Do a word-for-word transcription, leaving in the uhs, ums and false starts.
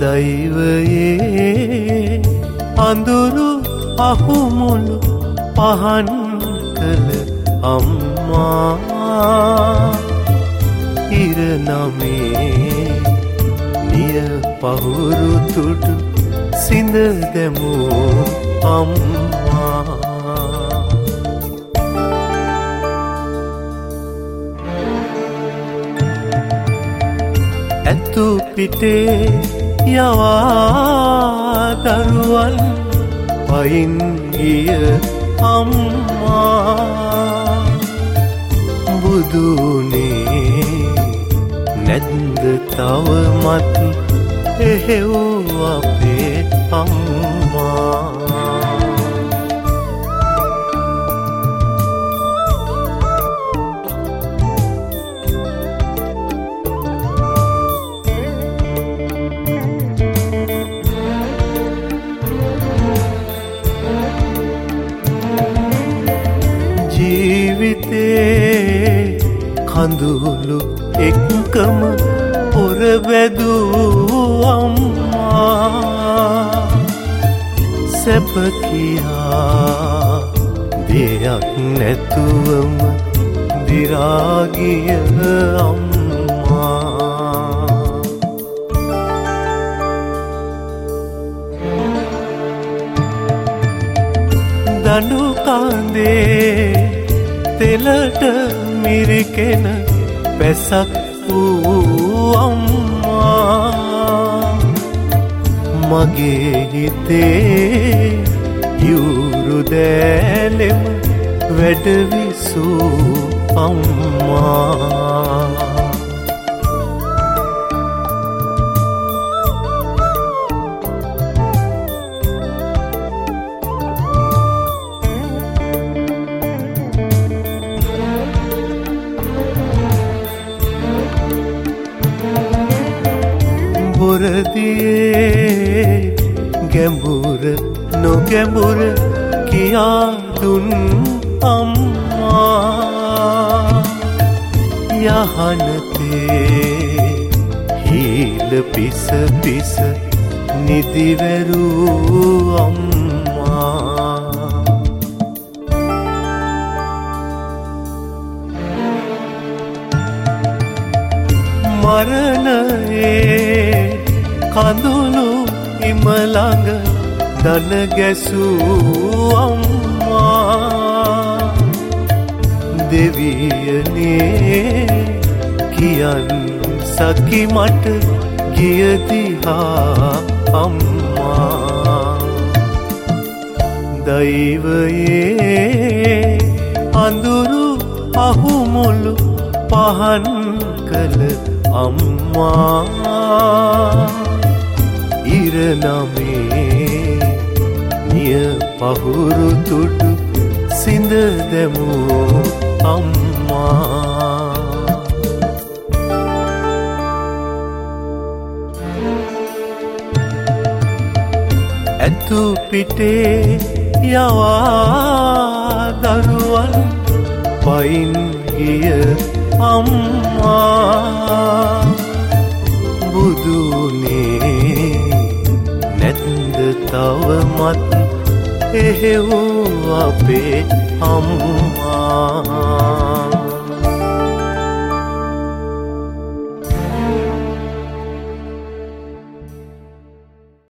දෛවයේ අඳුරු අහුමුළු පහන් කළ අම්මා ඉරනමේ නිය පහුරු තුඩු සිඳ දැමූ අම්මා ඇතු පිටේ යවා දරුවන් පයින් ගිය අම්මා බුදුනේ නැද්ද තවමත් එහෙව් අපේ අම්මා ජීවිතේ කඳුළු එක්කම පොර වැදූ අම්මා සැප කියා දෙයක් නැතුවම දිරා ගිය අම්මා දඬු කඳේ තෙලට මිරිකෙන පැසක් වූ අම්මා මගේ හිතේ යුරු දැලෙම වැඩවිසූ අම්මා බොරදියේ ගැඹුර නොගැඹුර කියා දුන් අම්මා යහනතේ හීල පිස පිස නිදිවැරූ අම්මා මරණයේ කඳුළු ඉමළඟ දන ගැසූ අම්මා දෙවියනේ කියන් සකි මට ගිය දිහා අම්මා දෛවයේ අඳුරු අහුමුළු පහන් කළ අම්මා ඉරනමේ නිය පහුරු තුඩු සිඳ දැමූ අම්මා ඇතු පිටේ යවා දරුවන් පයින් ගිය අම්මා බුදුනේ නැද්ද තවමත් එහෙව් අපේ අම්මා